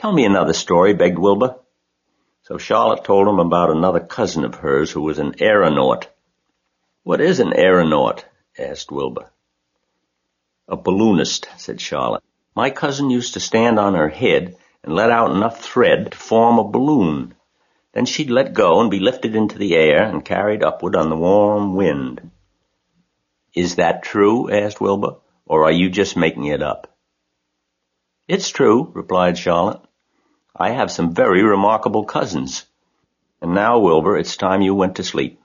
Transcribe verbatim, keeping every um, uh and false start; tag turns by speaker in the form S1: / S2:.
S1: Tell me another story, begged Wilbur. So Charlotte told him about another cousin of hers who was an aeronaut. What is an aeronaut? Asked Wilbur. A balloonist, said Charlotte. My cousin used to stand on her head and let out enough thread to form a balloon. Then she'd let go and be lifted into the air and carried upward on the warm wind. Is that true? Asked Wilbur, or are you just making it up? It's true, replied Charlotte. I have some very remarkable cousins. And now, Wilbur, it's time you went to sleep.